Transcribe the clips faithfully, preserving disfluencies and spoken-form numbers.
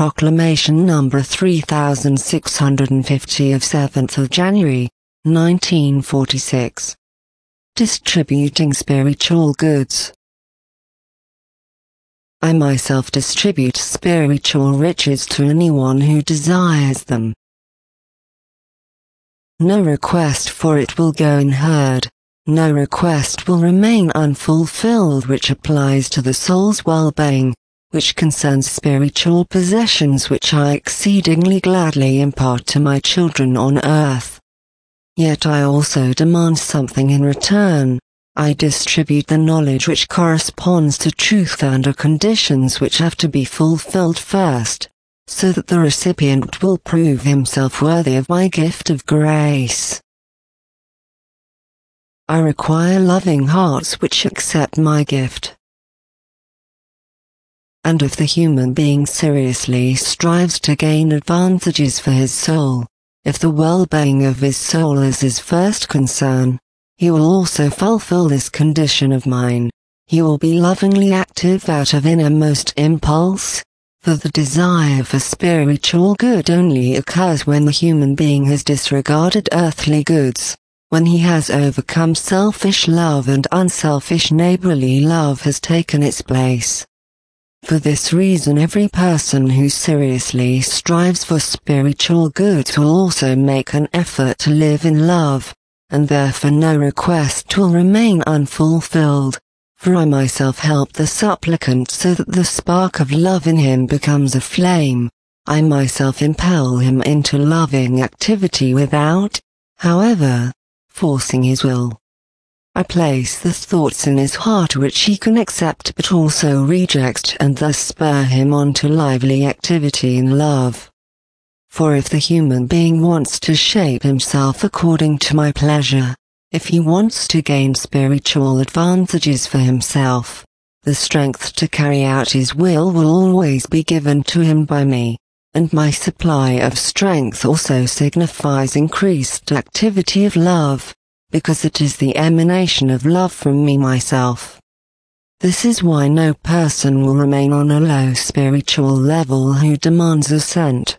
Proclamation number three thousand six hundred fifty of seventh of January, nineteen forty-six. Distributing spiritual goods. I myself distribute spiritual riches to anyone who desires them. No request for it will go unheard, no request will remain unfulfilled which applies to the soul's well-being, which concerns spiritual possessions which I exceedingly gladly impart to my children on earth. Yet I also demand something in return. I distribute the knowledge which corresponds to truth under conditions which have to be fulfilled first, so that the recipient will prove himself worthy of my gift of grace. I require loving hearts which accept my gift. And if the human being seriously strives to gain advantages for his soul, if the well-being of his soul is his first concern, he will also fulfill this condition of mine. He will be lovingly active out of innermost impulse, for the desire for spiritual good only occurs when the human being has disregarded earthly goods, when he has overcome selfish love and unselfish neighborly love has taken its place. For this reason every person who seriously strives for spiritual goods will also make an effort to live in love, and therefore no request will remain unfulfilled, for I myself help the supplicant so that the spark of love in him becomes a flame. I myself impel him into loving activity without, however, forcing his will. I place the thoughts in his heart which he can accept but also reject and thus spur him on to lively activity in love. For if the human being wants to shape himself according to my pleasure, if he wants to gain spiritual advantages for himself, the strength to carry out his will will always be given to him by me, and my supply of strength also signifies increased activity of love, because it is the emanation of love from me myself. This is why no person will remain on a low spiritual level who demands assent.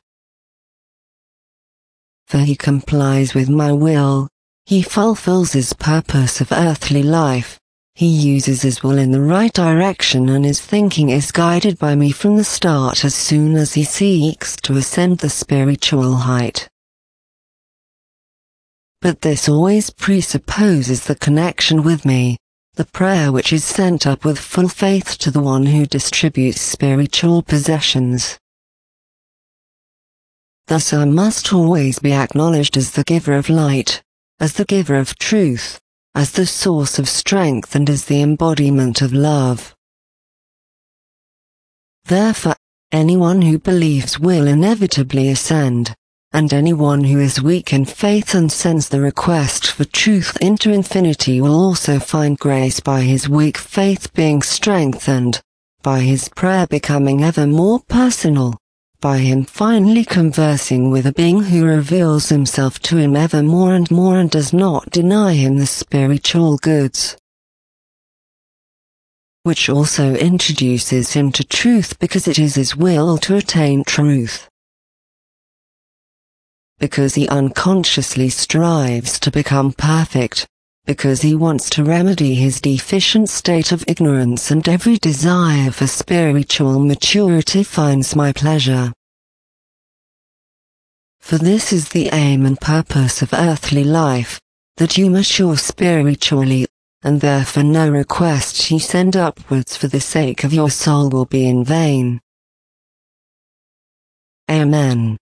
For he complies with my will, he fulfills his purpose of earthly life, he uses his will in the right direction and his thinking is guided by me from the start as soon as he seeks to ascend the spiritual height. But this always presupposes the connection with me, the prayer which is sent up with full faith to the one who distributes spiritual possessions. Thus I must always be acknowledged as the giver of light, as the giver of truth, as the source of strength and as the embodiment of love. Therefore, anyone who believes will inevitably ascend, and anyone who is weak in faith and sends the request for truth into infinity will also find grace by his weak faith being strengthened, by his prayer becoming ever more personal, by him finally conversing with a being who reveals himself to him ever more and more and does not deny him the spiritual goods, which also introduces him to truth because it is his will to attain truth. Because he unconsciously strives to become perfect, because he wants to remedy his deficient state of ignorance and every desire for spiritual maturity finds my pleasure. For this is the aim and purpose of earthly life, that you mature spiritually, and therefore no request you send upwards for the sake of your soul will be in vain. Amen.